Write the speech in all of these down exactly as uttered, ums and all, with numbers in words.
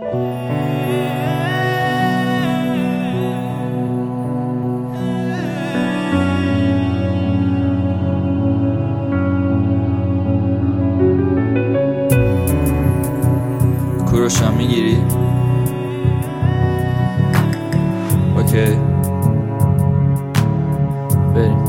کوروشم میگیری؟ اوکی بریم.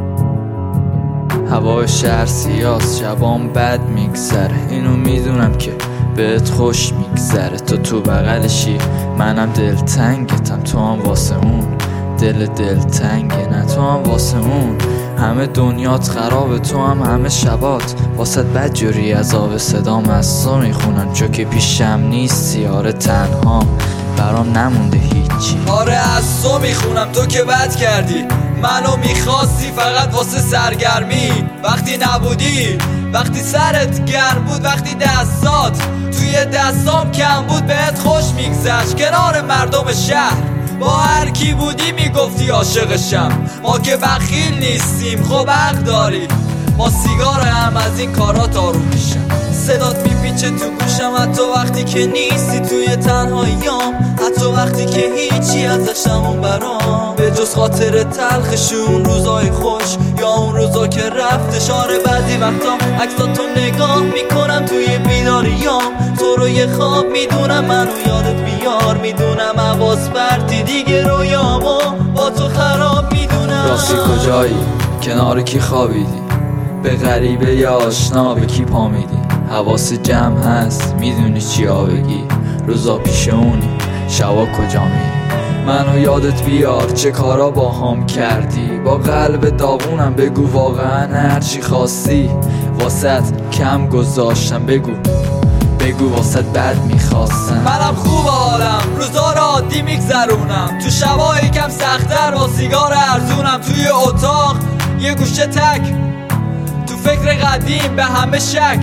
هوا شهر سیاست، شبام بد میگذره، اینو میدونم که بهت خوش میگذره. تو تو بغلشی منم دلتنگتم، تو هم واسه اون دل دلتنگه، نه تو هم واسه اون. همه دنیات خرابه، تو هم همه شبات واسه بد جوری از آب صدام از تو میخونن، چو که پیشم نیستی. آره تنها برام نمونده هیچی. آره از تو میخونم، تو که بد کردی، منو میخواستی فقط واسه سرگرمی. وقتی نبودی، وقتی سرت گرم بود، وقتی دستات توی دستام کم بود، بهت خوش میگذشت کنار مردم شهر. با هر کی بودی میگفتی عاشقشم، ما که بخیل نیستیم خب حق داری. با سیگار هم از این کارات آروم میشم، صدات میپیچه تو گوشم حتی وقتی که نیستی توی تنهاییام، حتی وقتی که هیچی ازش نمون برام به جز خاطر تلخشون روزای خوش یا اون روزا که رفتش. آره بعضی وقتا عکساتو نگاه میکنم توی بیداریام، تو رو یه خواب میدونم منو یادت بیار، میدونم حواس پرتی دیگه رویامو با تو خراب میدونم. راستی کجایی؟ کنار کی خوابیدی؟ به غریبه یا آشنا به کی پا میدی؟ حواس جمع هست میدونی چیا بگی؟ روزا پیش اونی شبا کجا میری؟ منو یادت بیار چه کارا با هم کردی، با قلب داغونم بگو واقعا هرچی خواستی واسط کم گذاشتم، بگو بگو واسط بد میخواستم. منم خوب حالم، روزا رو عادی میگذرونم، تو شبای کم سختر با سیگار ارزونم، توی اتاق یه گوشه تک، تو فکر قدیم به همه شک.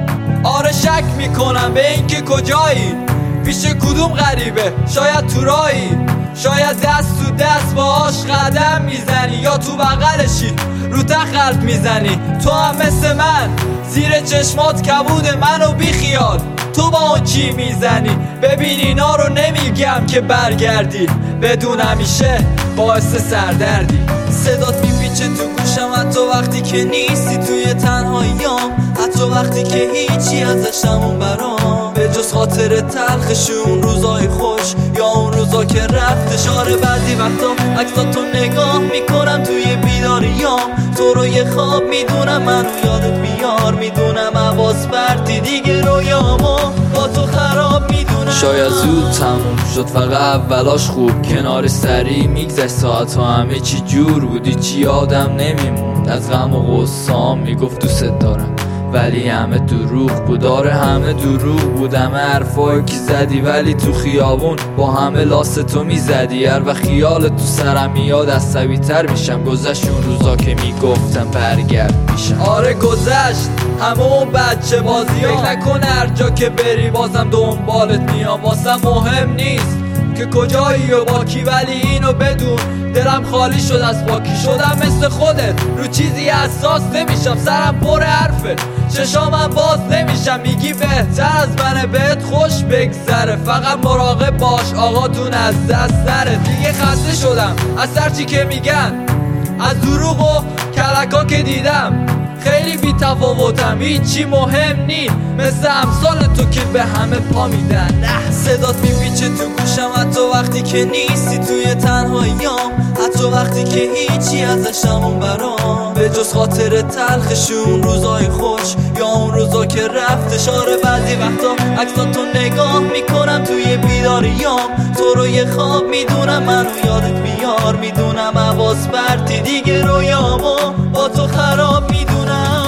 آره شک میکنم به این که کجایی، پیش کدوم غریبه، شاید تو رایی، شاید دست تو دست باهاش قدم میزنی، یا تو بغلشی رو تخت میزنی. تو هم مثل من زیر چشمات کبود منو بیخیال، تو با اون چی میزنی؟ ببین اینا رو نمیگم که برگردی، بدون همیشه باعث سردردی. صدات میپیچه تو گوشم حتی وقتی که نیستی توی تنهاییام، حتی وقتی که هیچی ازش نمون برام به جز خاطر تلخشون روزای خوش یا اون روزا که رفتش. آره بعضی وقتا عکساتو نگاه میکنم توی بیداریام، تو رو یه خواب میدونم منو یادت بیار، میدونم حواس پرتی دیگه رویامو با تو خراب میدونم. شاید زود تموم شد فقط اولاش خوب، کنار سری میگذشت ساعت ها همه چی جور بودی، چی یادم نمیموند از غم و غصام، میگفت دوست دارم ولی همه دروغ بود. آره همه دروغ بود، همه حرفایی که زدی ولی تو خیابون با همه لاس تو میزدی. هر وقت خیال تو سرم میاد عصبی تر میشم، گذشت اون روزا که میگفتم برگرد پیشم. آره گذشت همه اون بچه بازی ها، فکر نکن هر جا که بری بازم دنبالت میام. واسم مهم نیست که کجایی و با کی، ولی اینو بدون دلم خالی شد از پاکی. شدم مثل خودت رو چیزی حساس نمیشم، سرم پر حرفه چشامم باز نمیشم. میگی بهتر از منه بهت خوش بگذره، فقط مراقب باش آقاتون از دست نره. دیگه خسته شدم از هرچی که میگن، از دروغ و کلکا که دیدم. خیلی بی تفاوتم هیچی مهم نی، مثل امثال تو که به همه پا میدن. نه صدات میپیچه تو گوشم حتی وقتی که نیستی توی تنهاییام، حتی وقتی که هیچی ازش نمون برام به جز خاطر تلخشون روزای خوش یا اون روزا که رفتش. آره بعضی وقتا عکساتو نگاه میکنم توی بیداریام، تو رو یه خواب میدونم منو یادت بیار، میدونم حواس پرتی دیگه رویامو با تو خراب میدونم.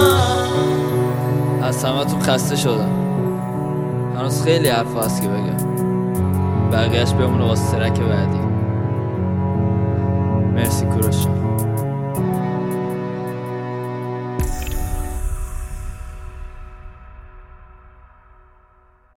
از همتون خسته شدم، هنوز خیلی حرف هست که بگم، بقیهش بمونه واسه ترک بعدی. مرسی کوروش.